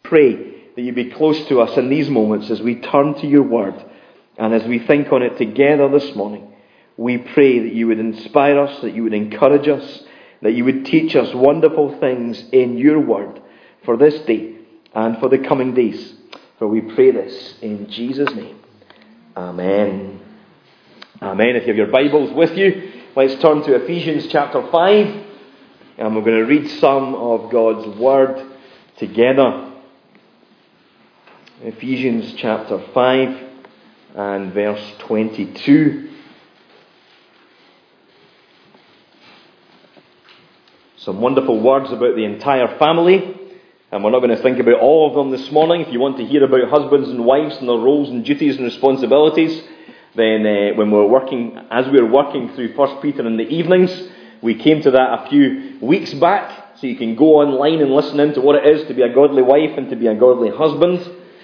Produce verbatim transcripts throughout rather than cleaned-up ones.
Pray that you be close to us in these moments as we turn to your word and as we think on it together this morning. We pray that you would inspire us, that you would encourage us, that you would teach us wonderful things in your word for this day and for the coming days. For we pray this in Jesus' name. Amen. Amen. If you have your Bibles with you, let's turn to Ephesians chapter five, and we're going to read some of God's word together. Ephesians chapter five and verse twenty-two. Some wonderful words about the entire family. And we're not going to think about all of them this morning. If you want to hear about husbands and wives and their roles and duties and responsibilities, then uh, when we're working, as we were working through First Peter in the evenings, we came to that a few weeks back. So you can go online and listen in to what it is to be a godly wife and to be a godly husband.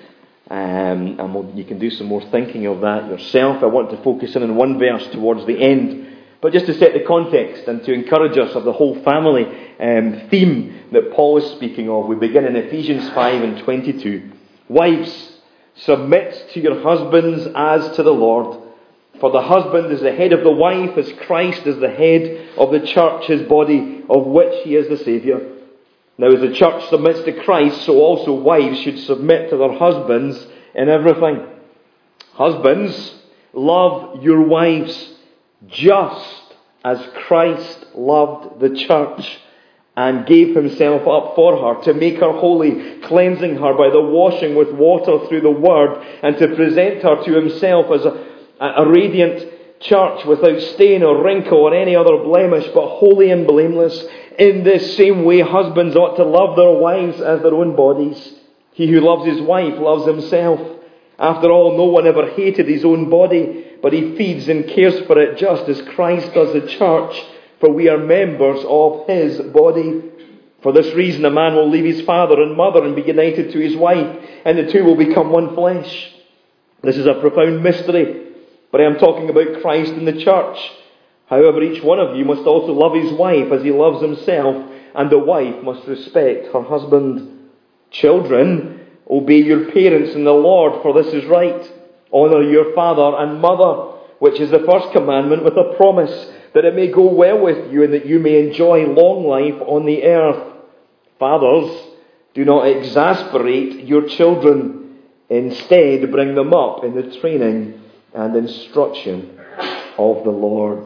Um, and we'll, you can do some more thinking of that yourself. I want to focus in on one verse towards the end. But just to set the context and to encourage us of the whole family um, theme that Paul is speaking of, we begin in Ephesians five and twenty-two. Wives, submit to your husbands as to the Lord. For the husband is the head of the wife, as Christ is the head of the church, his body, of which he is the Saviour. Now as the church submits to Christ, so also wives should submit to their husbands in everything. Husbands, love your wives, just as Christ loved the church and gave himself up for her, to make her holy, cleansing her by the washing with water through the word, and to present her to himself as a, a radiant church without stain or wrinkle or any other blemish, but holy and blameless. In this same way, husbands ought to love their wives as their own bodies. He who loves his wife loves himself. After all, no one ever hated his own body, but he feeds and cares for it just as Christ does the church, for we are members of his body. For this reason, a man will leave his father and mother and be united to his wife, and the two will become one flesh. This is a profound mystery, but I am talking about Christ and the church. However, each one of you must also love his wife as he loves himself, and the wife must respect her husband. Children, obey your parents in the Lord, for this is right. Honour your father and mother, which is the first commandment, with a promise that it may go well with you and that you may enjoy long life on the earth. Fathers, do not exasperate your children. Instead, bring them up in the training and instruction of the Lord.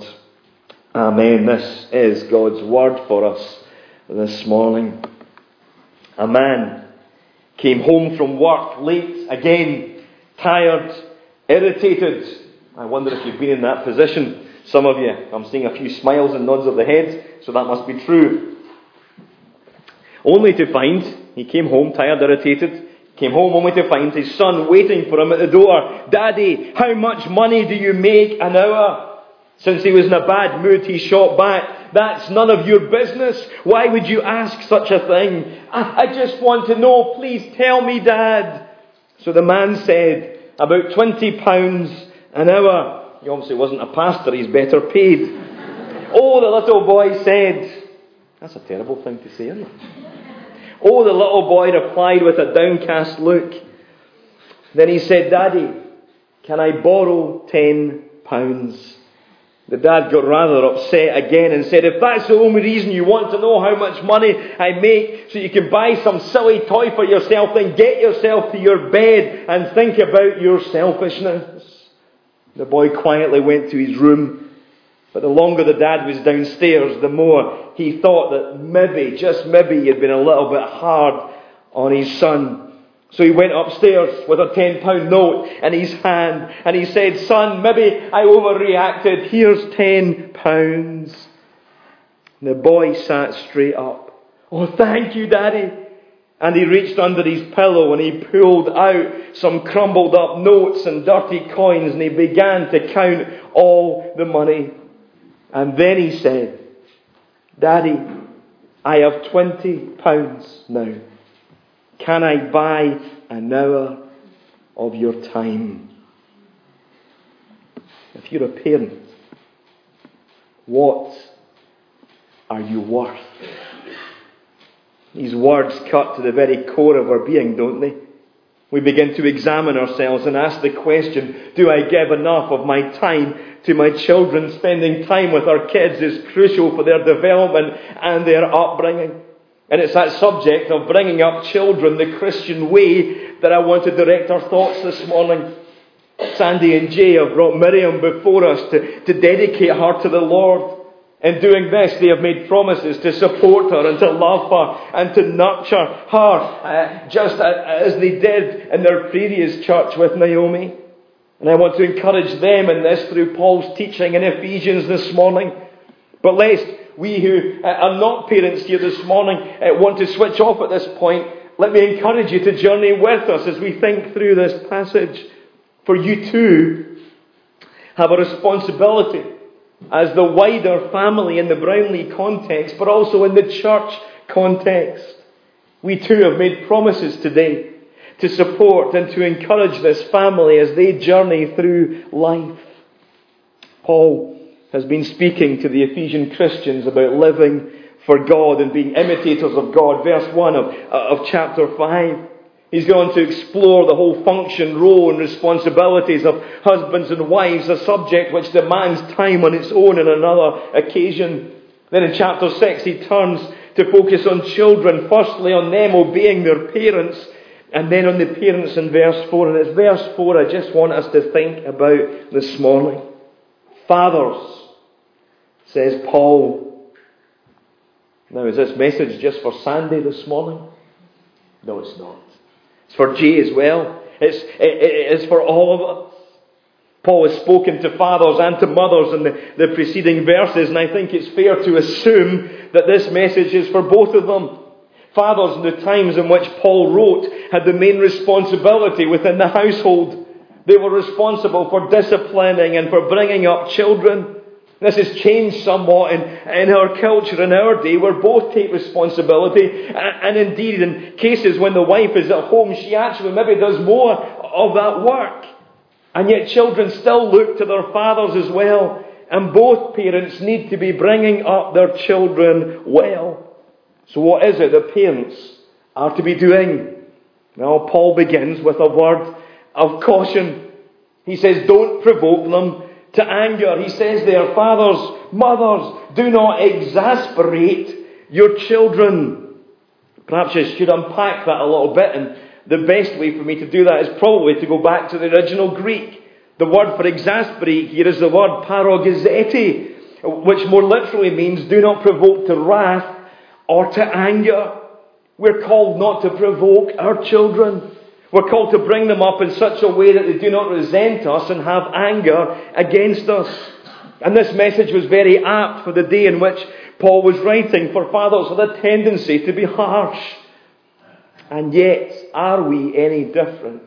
Amen. This is God's word for us this morning. A man came home from work late again, tired, irritated. I wonder if you've been in that position. Some of you, I'm seeing a few smiles and nods of the head, so that must be true. Only to find, he came home tired, irritated, came home only to find his son waiting for him at the door. Daddy, how much money do you make an hour? Since he was in a bad mood, he shot back. That's none of your business. Why would you ask such a thing? I, I just want to know. Please tell me, Dad. So the man said, about twenty pounds an hour. He obviously wasn't a pastor. He's better paid. Oh, the little boy said. That's a terrible thing to say, isn't it? Oh, the little boy replied with a downcast look. Then he said, Daddy, can I borrow ten pounds? The dad got rather upset again and said, if that's the only reason you want to know how much money I make so you can buy some silly toy for yourself, then get yourself to your bed and think about your selfishness. The boy quietly went to his room, but the longer the dad was downstairs, the more he thought that maybe, just maybe, he had been a little bit hard on his son. So he went upstairs with a ten pound note in his hand and he said, son, maybe I overreacted. Here's ten pounds. The boy sat straight up. Oh, thank you, Daddy. And he reached under his pillow and he pulled out some crumbled up notes and dirty coins and he began to count all the money. And then he said, Daddy, I have twenty pounds now. Can I buy an hour of your time? If you're a parent, what are you worth? These words cut to the very core of our being, don't they? We begin to examine ourselves and ask the question, do I give enough of my time to my children? Spending time with our kids is crucial for their development and their upbringing. And it's that subject of bringing up children the Christian way that I want to direct our thoughts this morning. Sandy and Jay have brought Miriam before us to, to dedicate her to the Lord. In doing this, they have made promises to support her and to love her and to nurture her, uh, just as they did in their previous church with Naomi. And I want to encourage them in this through Paul's teaching in Ephesians this morning. But lest we who are not parents here this morning want to switch off at this point, let me encourage you to journey with us as we think through this passage. For you too have a responsibility as the wider family in the Brownlee context, but also in the church context. We too have made promises today to support and to encourage this family as they journey through life. Paul has been speaking to the Ephesian Christians about living for God and being imitators of God. Verse one of, of chapter five. He's going to explore the whole function, role and responsibilities of husbands and wives, a subject which demands time on its own on another occasion. Then in chapter six he turns to focus on children, firstly on them obeying their parents, and then on the parents in verse four. And it's verse four I just want us to think about this morning. Fathers, says Paul. Now, is this message just for Sandy this morning? No, it's not. It's for Jay as well. It's, it, it is for all of us. Paul has spoken to fathers and to mothers in the, the preceding verses, and I think it's fair to assume that this message is for both of them. Fathers in the times in which Paul wrote had the main responsibility within the household. They were responsible for disciplining and for bringing up children. This has changed somewhat in, in our culture in our day, where both take responsibility, and, and indeed in cases when the wife is at home, she actually maybe does more of that work. And yet children still look to their fathers as well, and both parents need to be bringing up their children well. So what is it that parents are to be doing? Well, Paul begins with a word of caution. He says, don't provoke them to anger. He says there, fathers, mothers, do not exasperate your children. Perhaps I should unpack that a little bit, and the best way for me to do that is probably to go back to the original Greek. The word for exasperate here is the word parogizete, which more literally means do not provoke to wrath or to anger. We're called not to provoke our children. We're called to bring them up in such a way that they do not resent us and have anger against us. And this message was very apt for the day in which Paul was writing, for fathers with a tendency to be harsh. And yet, are we any different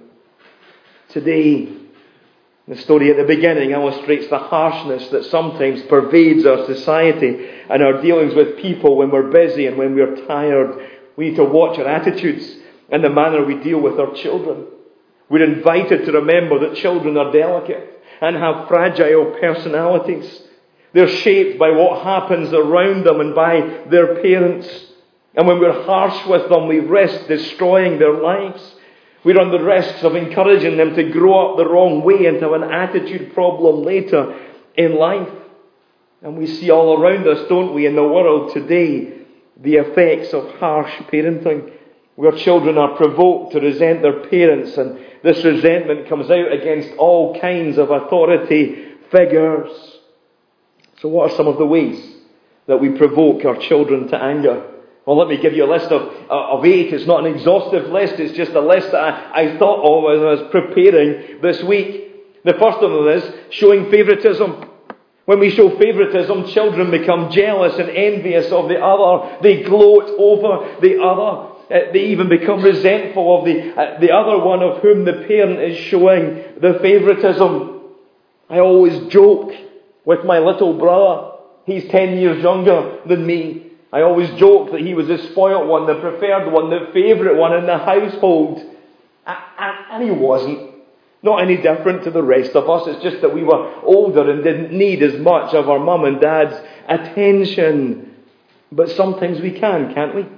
today? The story at the beginning illustrates the harshness that sometimes pervades our society and our dealings with people when we're busy and when we're tired. We need to watch our attitudes and the manner we deal with our children. We're invited to remember that children are delicate and have fragile personalities. They're shaped by what happens around them and by their parents. And when we're harsh with them, we risk destroying their lives. We run the risks of encouraging them to grow up the wrong way and to have an attitude problem later in life. And we see all around us, don't we, in the world today, the effects of harsh parenting, where children are provoked to resent their parents, and this resentment comes out against all kinds of authority figures. So what are some of the ways that we provoke our children to anger? Well, let me give you a list of, uh, of eight. It's not an exhaustive list. It's just a list that I, I thought of as I was preparing this week. The first of them is showing favouritism. When we show favouritism, children become jealous and envious of the other. They gloat over the other. Uh, they even become resentful of the, uh, the other one of whom the parent is showing the favouritism. I always joke with my little brother. He's ten years younger than me. I always joke that he was the spoilt one, the preferred one, the favourite one in the household. And he wasn't. Not any different to the rest of us. It's just that we were older and didn't need as much of our mum and dad's attention. But sometimes we can, can't we?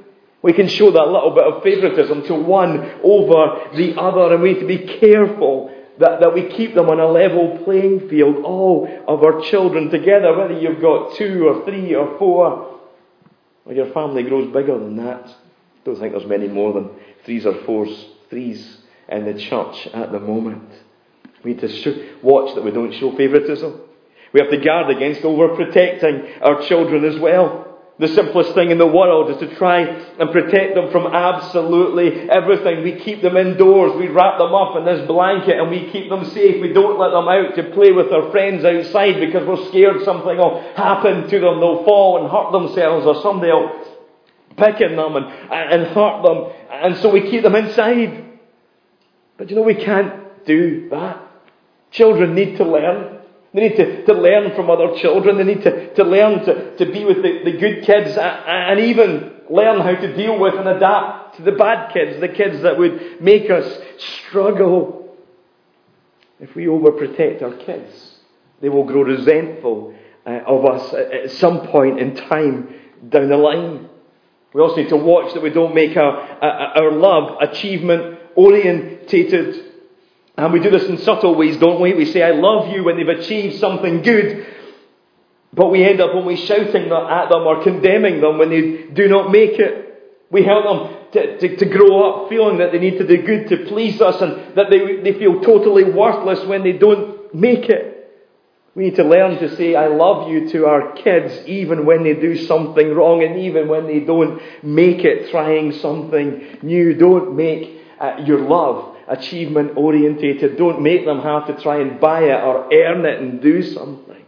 We can show that little bit of favouritism to one over the other, and we need to be careful that, that we keep them on a level playing field, all of our children together, whether you've got two or three or four, or your family grows bigger than that. I don't think there's many more than threes or fours, threes in the church at the moment. We need to show, watch that we don't show favouritism. We have to guard against overprotecting our children as well. The simplest thing in the world is to try and protect them from absolutely everything. We keep them indoors. We wrap them up in this blanket and we keep them safe. We don't let them out to play with their friends outside because we're scared something will happen to them. They'll fall and hurt themselves, or somebody will pick on them and, and hurt them. And so we keep them inside. But you know, we can't do that. Children need to learn. They need to, to learn from other children. They need to, to learn to, to be with the, the good kids, and even learn how to deal with and adapt to the bad kids, the kids that would make us struggle. If we overprotect our kids, they will grow resentful uh, of us at, at some point in time down the line. We also need to watch that we don't make our, our, our love achievement orientated. And we do this in subtle ways, don't we? We say, I love you when they've achieved something good. But we end up only shouting at them or condemning them when they do not make it. We help them to, to, to grow up feeling that they need to do good to please us, and that they, they feel totally worthless when they don't make it. We need to learn to say, I love you to our kids even when they do something wrong, and even when they don't make it trying something new. Don't make uh, your love achievement orientated. Don't make them have to try and buy it or earn it and do something.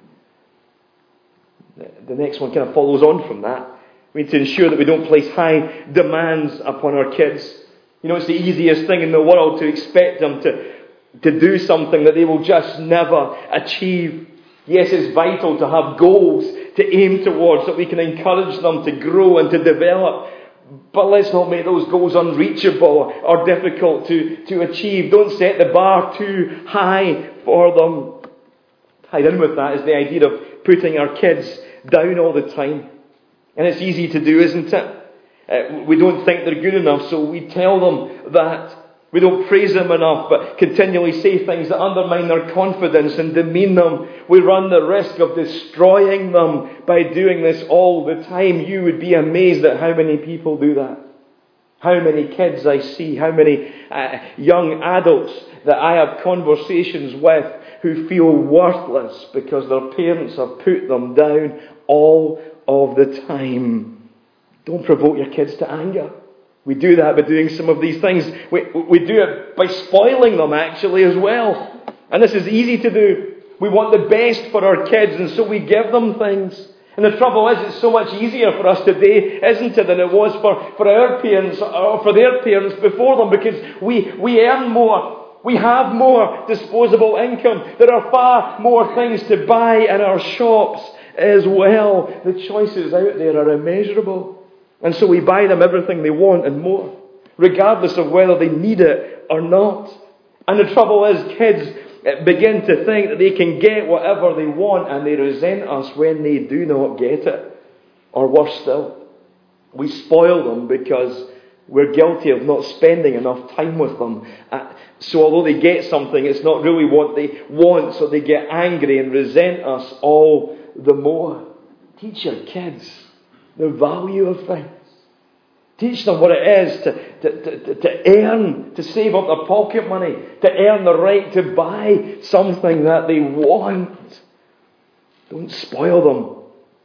The next one kind of follows on from that. We need to ensure that we don't place high demands upon our kids. You know, it's the easiest thing in the world to expect them to, to do something that they will just never achieve. Yes, it's vital to have goals to aim towards, that we can encourage them to grow and to develop. But let's not make those goals unreachable or difficult to, to achieve. Don't set the bar too high for them. Tied in with that is the idea of putting our kids down all the time. And it's easy to do, isn't it? Uh, we don't think they're good enough, so we tell them that. We don't praise them enough, but continually say things that undermine their confidence and demean them. We run the risk of destroying them by doing this all the time. You would be amazed at how many people do that. How many kids I see, how many uh, young adults that I have conversations with who feel worthless because their parents have put them down all of the time. Don't provoke your kids to anger. We do that by doing some of these things. We, we do it by spoiling them actually as well. And this is easy to do. We want the best for our kids, and so we give them things. And the trouble is, it's so much easier for us today, isn't it, than it was for, for our parents or for their parents before them, because we, we earn more. We have more disposable income. There are far more things to buy in our shops as well. The choices out there are immeasurable. And so we buy them everything they want and more, regardless of whether they need it or not. And the trouble is, kids begin to think that they can get whatever they want, and they resent us when they do not get it. Or worse still, we spoil them because we're guilty of not spending enough time with them. So although they get something, it's not really what they want, so they get angry and resent us all the more. Teach your kids the value of things. Teach them what it is to, to, to, to earn, to save up their pocket money, to earn the right to buy something that they want. Don't spoil them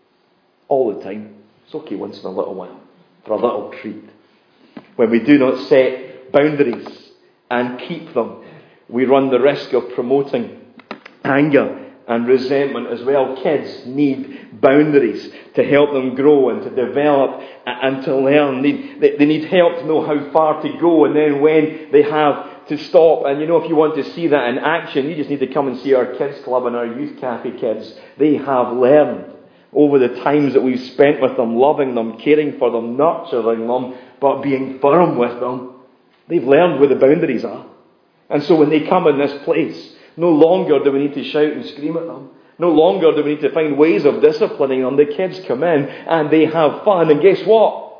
all the time. It's okay once in a little while, for a little treat. When we do not set boundaries and keep them, we run the risk of promoting anger and resentment as well. Kids need boundaries to help them grow and to develop and to learn. They, they need help to know how far to go, and then when they have to stop. And you know, if you want to see that in action, you just need to come and see our kids club and our youth cafe kids. They have learned over the times that we've spent with them, loving them, caring for them, nurturing them, but being firm with them. They've learned where the boundaries are. And so when they come in this place, no longer do we need to shout and scream at them. No longer do we need to find ways of disciplining them. The kids come in and they have fun. And guess what?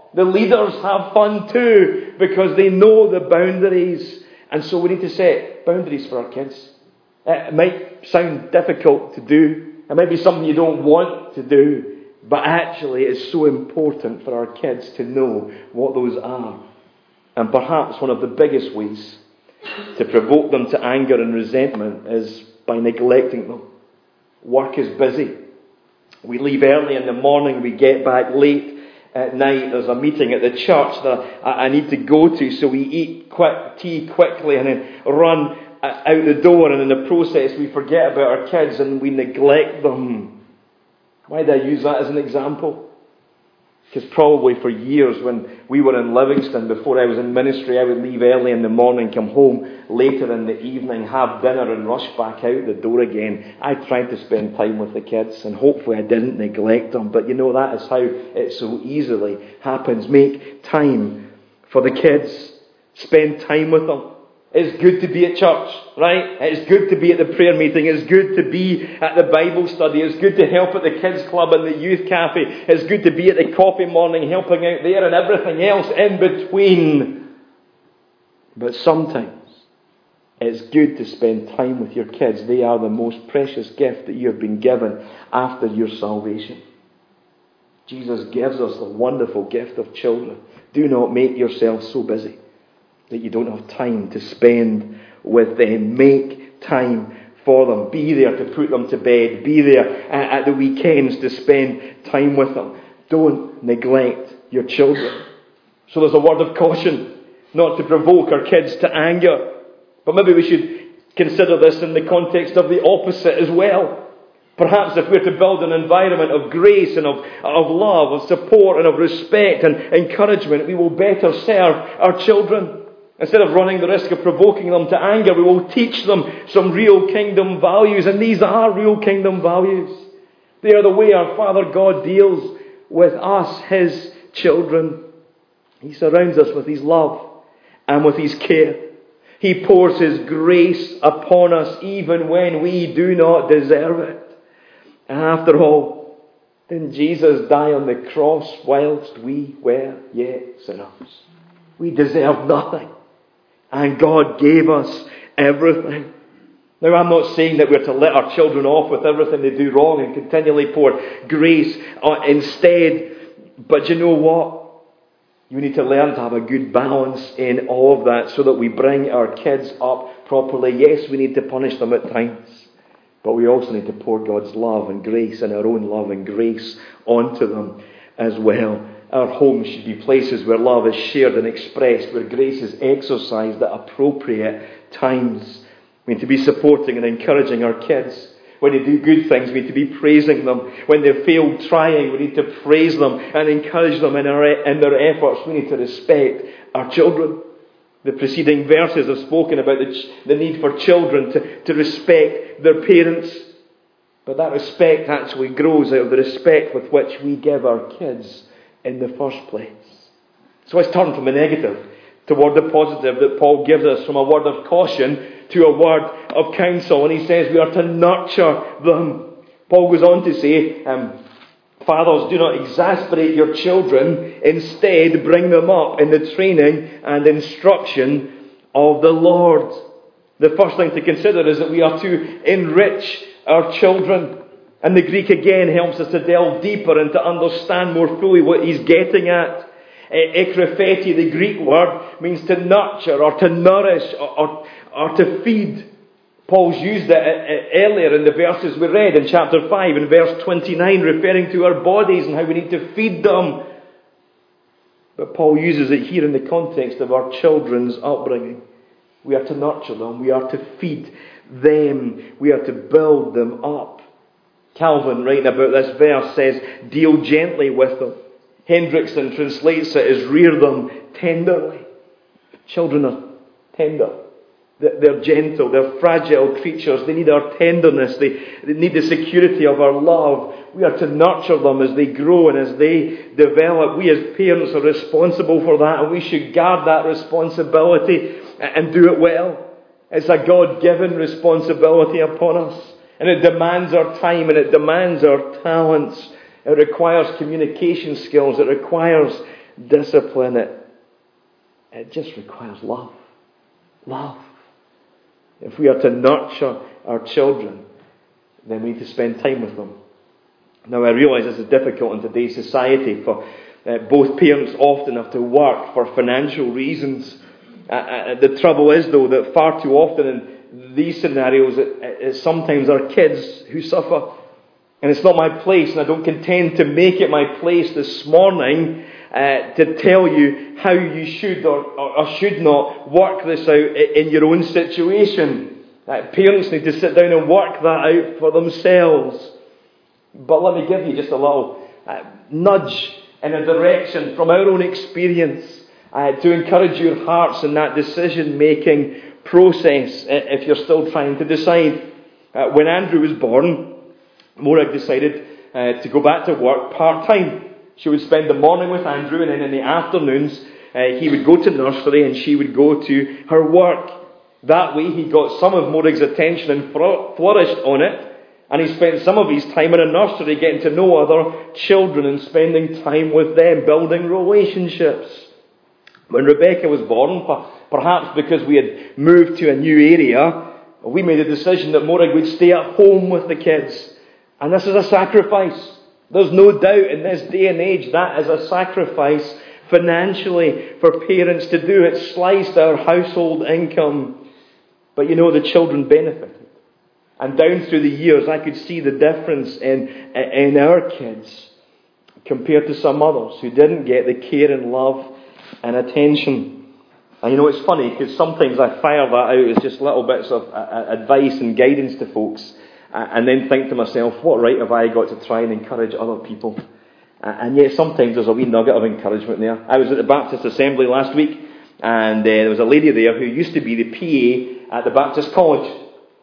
The leaders have fun too, because they know the boundaries. And so we need to set boundaries for our kids. It might sound difficult to do. It might be something you don't want to do. But actually it's so important for our kids to know what those are. And perhaps one of the biggest ways to provoke them to anger and resentment is by neglecting them. Work is busy. We leave early in the morning, we get back late at night. There's a meeting at the church that I need to go to, so we eat quick tea quickly and then run out the door, and in the process we forget about our kids and we neglect them. Why do I use that as an example? Because probably for years when we were in Livingston, before I was in ministry, I would leave early in the morning, come home later in the evening, have dinner and rush back out the door again. I tried to spend time with the kids, and hopefully I didn't neglect them. But you know, that is how it so easily happens. Make time for the kids. Spend time with them. It's good to be at church, right? It's good to be at the prayer meeting. It's good to be at the Bible study. It's good to help at the kids club and the youth cafe. It's good to be at the coffee morning, helping out there, and everything else in between. But sometimes it's good to spend time with your kids. They are the most precious gift that you have been given after your salvation. Jesus gives us the wonderful gift of children. Do not make yourself so busy that you don't have time to spend with them. Make time for them. Be there to put them to bed. Be there at the weekends to spend time with them. Don't neglect your children. So there's a word of caution, not to provoke our kids to anger. But maybe we should consider this in the context of the opposite as well. Perhaps if we're to build an environment of grace and of, of love, of support and of respect and encouragement, we will better serve our children. Instead of running the risk of provoking them to anger, we will teach them some real kingdom values. And these are real kingdom values. They are the way our Father God deals with us, His children. He surrounds us with His love and with His care. He pours His grace upon us even when we do not deserve it. And after all, didn't Jesus die on the cross whilst we were yet sinners? We deserved nothing. And God gave us everything. Now, I'm not saying that we're to let our children off with everything they do wrong and continually pour grace instead. But you know what? You need to learn to have a good balance in all of that so that we bring our kids up properly. Yes, we need to punish them at times. But we also need to pour God's love and grace and our own love and grace onto them as well. Our homes should be places where love is shared and expressed, where grace is exercised at appropriate times. We need to be supporting and encouraging our kids. When they do good things, we need to be praising them. When they fail trying, we need to praise them and encourage them in, our, in their efforts. We need to respect our children. The preceding verses have spoken about the, the need for children to, to respect their parents. But that respect actually grows out of the respect with which we give our kids in the first place. So let's turn from the negative toward the positive that Paul gives us, from a word of caution to a word of counsel. And he says we are to nurture them. Paul goes on to say, um, fathers, do not exasperate your children. Instead, bring them up in the training and instruction of the Lord. The first thing to consider is that we are to enrich our children. And the Greek again helps us to delve deeper and to understand more fully what he's getting at. Ekrypheti, the Greek word, means to nurture or to nourish or, or, or to feed. Paul's used it earlier in the verses we read in chapter five and verse twenty-nine, referring to our bodies and how we need to feed them. But Paul uses it here in the context of our children's upbringing. We are to nurture them. We are to feed them. We are to build them up. Calvin, writing about this verse, says, deal gently with them. Hendrickson translates it as rear them tenderly. Children are tender. They're gentle. They're fragile creatures. They need our tenderness. They, they need the security of our love. We are to nurture them as they grow and as they develop. We as parents are responsible for that, and we should guard that responsibility and do it well. It's a God-given responsibility upon us. And it demands our time and it demands our talents. It requires communication skills. It requires discipline. It, it just requires love. Love. If we are to nurture our children, then we need to spend time with them. Now, I realise this is difficult in today's society, for uh, both parents often have to work for financial reasons. Uh, uh, the trouble is, though, that far too often in these scenarios, it, it's sometimes our kids who suffer. And it's not my place, and I don't intend to make it my place this morning uh, to tell you how you should or, or, or should not work this out in your own situation. Uh, parents need to sit down and work that out for themselves. But let me give you just a little uh, nudge in a direction from our own experience uh, to encourage your hearts in that decision-making process if you're still trying to decide. Uh, when Andrew was born, Morag decided uh, to go back to work part-time. She would spend the morning with Andrew, and then in the afternoons uh, he would go to nursery and she would go to her work. That way he got some of Morag's attention and flourished on it. And he spent some of his time in a nursery getting to know other children and spending time with them, building relationships. When Rebecca was born, perhaps because we had moved to a new area, we made a decision that Morag would stay at home with the kids. And this is a sacrifice. There's no doubt in this day and age that is a sacrifice financially for parents to do. It sliced our household income. But you know, the children benefited. And down through the years, I could see the difference in, in our kids compared to some others who didn't get the care and love and attention. And you know, it's funny because sometimes I fire that out as just little bits of advice and guidance to folks, and then think to myself, what right have I got to try and encourage other people? And yet sometimes there's a wee nugget of encouragement there. I was at the Baptist Assembly last week, and uh, there was a lady there who used to be the P A at the Baptist College.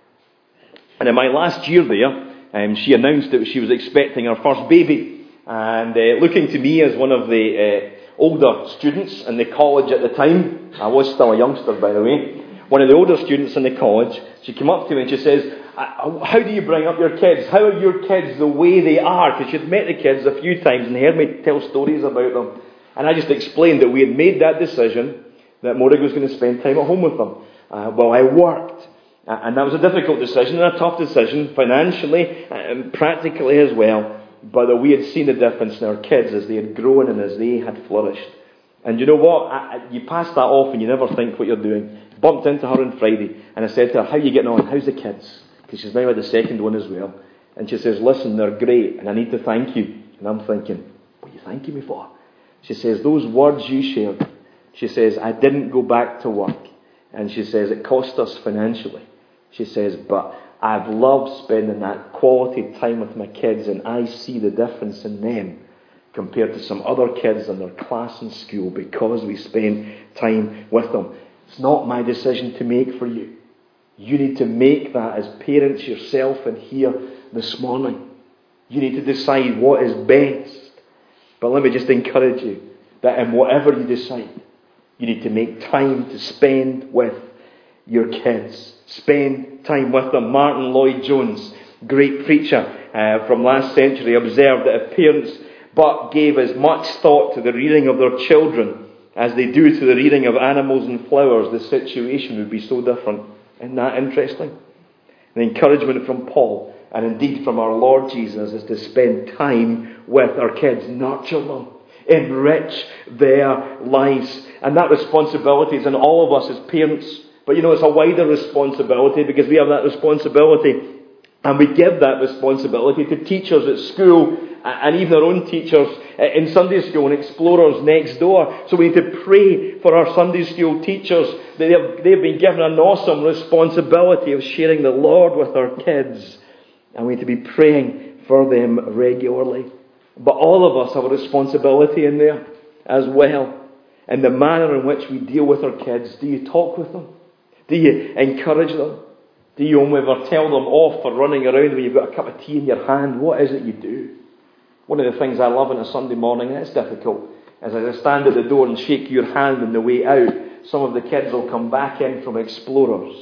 And in my last year there, um, she announced that she was expecting her first baby. And uh, looking to me as one of the uh, older students in the college at the time, I was still a youngster, by the way, one of the older students in the college, she came up to me and she says, how do you bring up your kids? How are your kids the way they are? Because she'd met the kids a few times and heard me tell stories about them. And I just explained that we had made that decision that Morag was going to spend time at home with them. Uh, well, I worked. And that was a difficult decision and a tough decision, financially and practically as well. But we had seen the difference in our kids as they had grown and as they had flourished. And you know what? I, I, you pass that off and you never think what you're doing. Bumped into her on Friday and I said to her, how are you getting on? How's the kids? Because she's now had the second one as well. And she says, listen, they're great and I need to thank you. And I'm thinking, what are you thanking me for? She says, those words you shared. She says, I didn't go back to work. And she says, it cost us financially. She says, but I've loved spending that quality time with my kids, and I see the difference in them compared to some other kids in their class in school because we spend time with them. It's not my decision to make for you. You need to make that as parents yourself and here this morning. You need to decide what is best. But let me just encourage you that in whatever you decide, you need to make time to spend with your kids. Spend time with them. Martin Lloyd-Jones, great preacher uh, from last century, observed that if parents but gave as much thought to the reading of their children as they do to the reading of animals and flowers, the situation would be so different. Isn't that interesting? The encouragement from Paul, and indeed from our Lord Jesus, is to spend time with our kids. Nurture them. Enrich their lives. And that responsibility is in all of us as parents. But you know, it's a wider responsibility because we have that responsibility and we give that responsibility to teachers at school and even our own teachers in Sunday school and explorers next door. So we need to pray for our Sunday school teachers that they've, they've been given an awesome responsibility of sharing the Lord with our kids. And we need to be praying for them regularly. But all of us have a responsibility in there as well. In the manner in which we deal with our kids. Do you talk with them? Do you encourage them? Do you only ever tell them off for running around when you've got a cup of tea in your hand? What is it you do? One of the things I love on a Sunday morning, and it's difficult, is as I stand at the door and shake your hand on the way out, some of the kids will come back in from explorers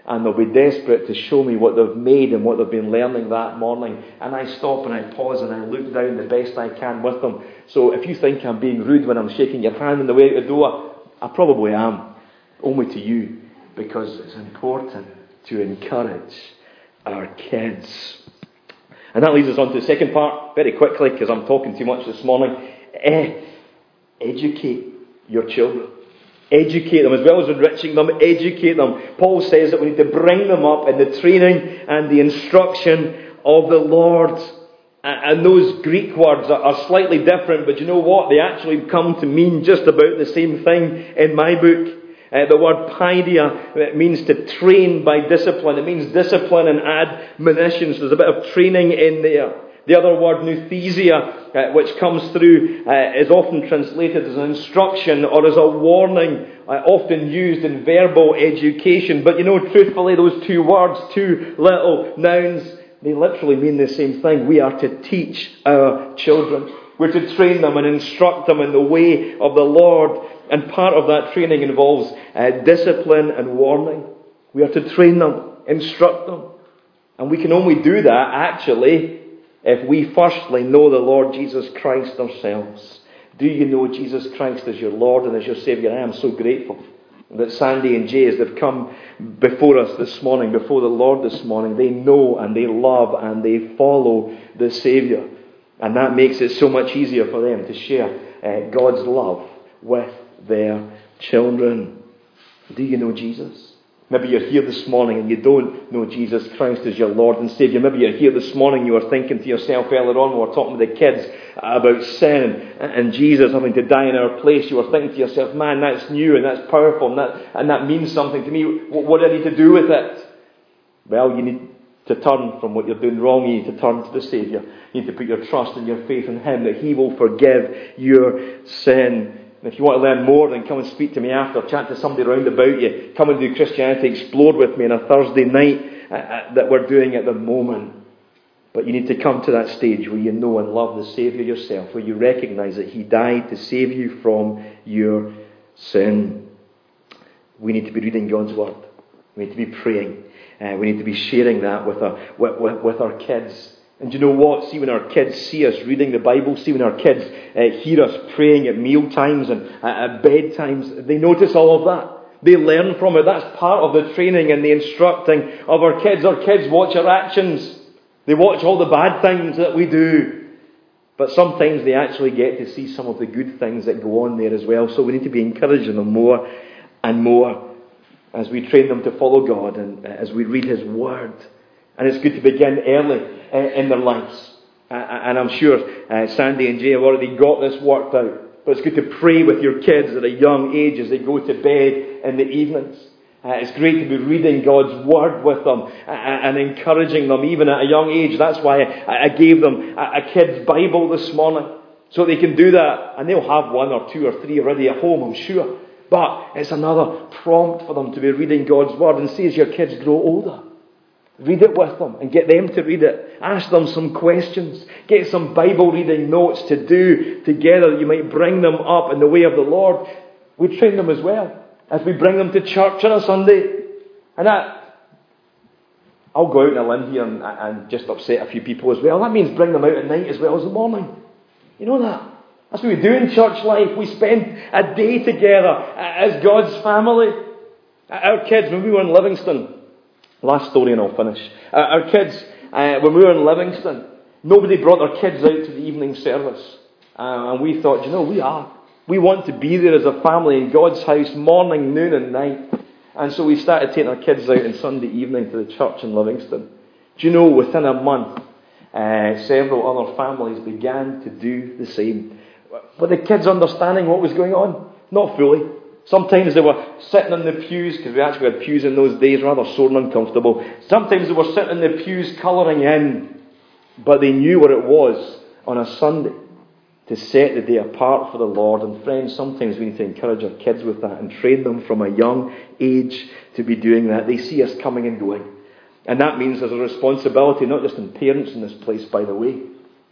and they'll be desperate to show me what they've made and what they've been learning that morning. And I stop and I pause and I look down the best I can with them. So if you think I'm being rude when I'm shaking your hand on the way out the door, I probably am. Only to you, because it's important to encourage our kids. And that leads us on to the second part, very quickly, because I'm talking too much this morning. Eh, educate your children. Educate them, as well as enriching them, educate them. Paul says that we need to bring them up in the training and the instruction of the Lord. And those Greek words are slightly different, but you know what? They actually come to mean just about the same thing in my book. Uh, the word paideia, it means to train by discipline. It means discipline and admonitions. There's a bit of training in there. The other word, nouthesia, uh, which comes through, uh, is often translated as an instruction or as a warning, uh, often used in verbal education. But you know, truthfully, those two words, two little nouns, they literally mean the same thing. We are to teach our children. We're to train them and instruct them in the way of the Lord. And part of that training involves uh, discipline and warning. We are to train them, instruct them. And we can only do that, actually, if we firstly know the Lord Jesus Christ ourselves. Do you know Jesus Christ as your Lord and as your Saviour? I am so grateful that Sandy and Jay, as they've come before us this morning, before the Lord this morning, they know and they love and they follow the Saviour. And that makes it so much easier for them to share uh, God's love with their children. Do you know Jesus? Maybe you're here this morning and you don't know Jesus Christ as your Lord and Saviour. Maybe you're here this morning, you were thinking to yourself earlier on, we were talking to the kids about sin and, and Jesus having to die in our place. You were thinking to yourself, man, that's new and that's powerful and that, and that means something to me. What, what do I need to do with it? Well, you need to turn from what you're doing wrong. You need to turn to the Saviour. You need to put your trust and your faith in Him, that He will forgive your sin. And if you want to learn more, then come and speak to me after. Chat to somebody round about you. Come and do Christianity Explored with me on a Thursday night uh, uh, that we're doing at the moment. But you need to come to that stage where you know and love the Saviour yourself, where you recognise that He died to save you from your sin. We need to be reading God's Word. We need to be praying. Uh, we need to be sharing that with our, with, with, with our kids. And you know what? See, when our kids see us reading the Bible, see when our kids uh, hear us praying at meal times and uh, at bedtimes, they notice all of that. They learn from it. That's part of the training and the instructing of our kids. Our kids watch our actions. They watch all the bad things that we do. But sometimes they actually get to see some of the good things that go on there as well. So we need to be encouraging them more and more as we train them to follow God and as we read His Word. And it's good to begin early in their lives. And I'm sure uh, Sandy and Jay have already got this worked out. But it's good to pray with your kids at a young age as they go to bed in the evenings. Uh, it's great to be reading God's Word with them and encouraging them even at a young age. That's why I gave them a kid's Bible this morning, so they can do that. And they'll have one or two or three already at home, I'm sure. But it's another prompt for them to be reading God's Word. And see, as your kids grow older, read it with them and get them to read it. Ask them some questions. Get some Bible reading notes to do together that you might bring them up in the way of the Lord. We train them as well as we bring them to church on a Sunday. And that, I'll go out on a limb here and, and just upset a few people as well. That means bring them out at night as well as the morning. You know that? That's what we do in church life. We spend a day together as God's family. Our kids, when we were in Livingston, last story and I'll finish. Our kids, uh, when we were in Livingston, nobody brought their kids out to the evening service. Uh, and we thought, you know, we are. We want to be there as a family in God's house, morning, noon and night. And so we started taking our kids out on Sunday evening to the church in Livingston. Do you know, within a month, uh, several other families began to do the same. But the kids understanding what was going on? Not fully. Sometimes they were sitting in the pews, because we actually had pews in those days, rather sore and uncomfortable. Sometimes they were sitting in the pews colouring in, but they knew what it was on a Sunday to set the day apart for the Lord. And friends, sometimes we need to encourage our kids with that and train them from a young age to be doing that. They see us coming and going. And that means there's a responsibility, not just in parents in this place, by the way,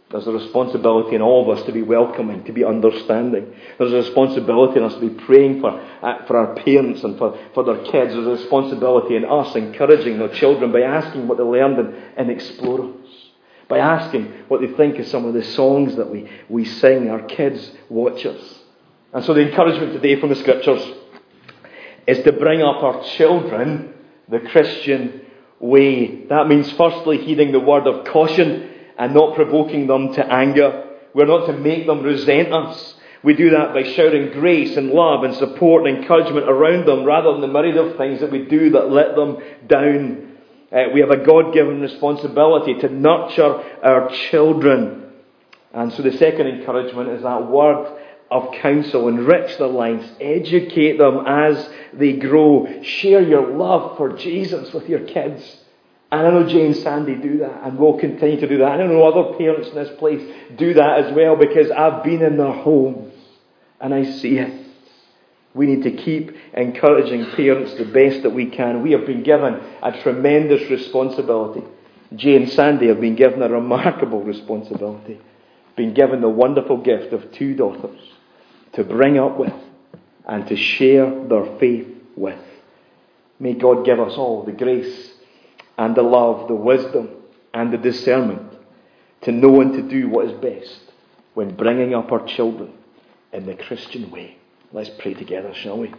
There's a responsibility in all of us to be welcoming, to be understanding. There's a responsibility in us to be praying for, uh, for our parents and for, for their kids. There's a responsibility in us encouraging their children by asking what they learned in, in Explorers. By asking what they think of some of the songs that we, we sing. Our kids watch us. And so the encouragement today from the Scriptures is to bring up our children the Christian way. That means firstly heeding the word of caution and not provoking them to anger. We're not to make them resent us. We do that by shouting grace and love and support and encouragement around them rather than the myriad of things that we do that let them down. Uh, we have a God-given responsibility to nurture our children. And so the second encouragement is that word of counsel. Enrich their lives. Educate them as they grow. Share your love for Jesus with your kids. And I know Jay and Sandy do that, and will continue to do that. And I know other parents in this place do that as well, because I've been in their homes and I see it. We need to keep encouraging parents the best that we can. We have been given a tremendous responsibility. Jay and Sandy have been given a remarkable responsibility. Been given the wonderful gift of two daughters to bring up with and to share their faith with. May God give us all the grace and the love, the wisdom and the discernment to know and to do what is best when bringing up our children in the Christian way. Let's pray together, shall we?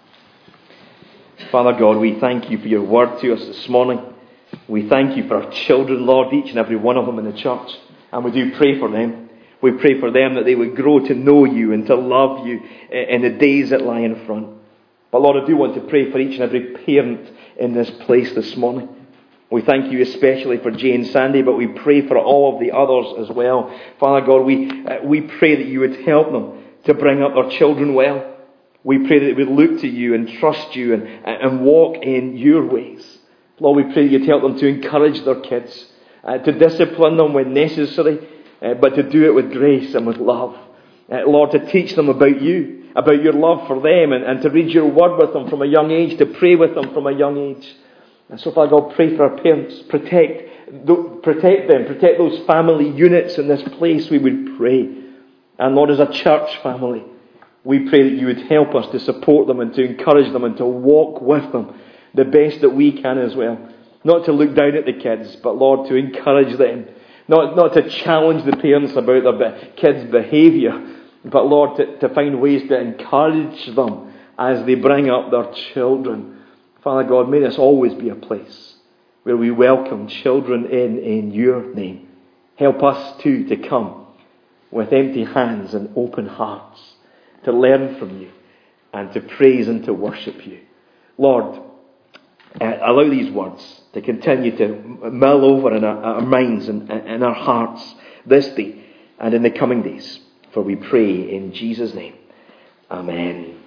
Father God, we thank you for your word to us this morning. We thank you for our children, Lord, each and every one of them in the church. And we do pray for them. We pray for them that they would grow to know you and to love you in the days that lie in front. But Lord, I do want to pray for each and every parent in this place this morning. We thank you especially for Jay and Sandy, but we pray for all of the others as well. Father God, we uh, we pray that you would help them to bring up their children well. We pray that they would look to you and trust you and, and walk in your ways. Lord, we pray that you'd help them to encourage their kids, uh, to discipline them when necessary, uh, but to do it with grace and with love. Uh, Lord, to teach them about you, about your love for them, and, and to read your word with them from a young age, to pray with them from a young age. And so, Father God, pray for our parents. Protect, protect them. Protect those family units in this place, we would pray. And Lord, as a church family, we pray that you would help us to support them and to encourage them and to walk with them the best that we can as well. Not to look down at the kids, but Lord, to encourage them. Not, not to challenge the parents about their kids' behaviour, but Lord, to, to find ways to encourage them as they bring up their children. Father God, may this always be a place where we welcome children in, in your name. Help us too to come with empty hands and open hearts, to learn from you and to praise and to worship you. Lord, uh, allow these words to continue to mull over in our, our minds and in our hearts this day and in the coming days. For we pray in Jesus' name. Amen.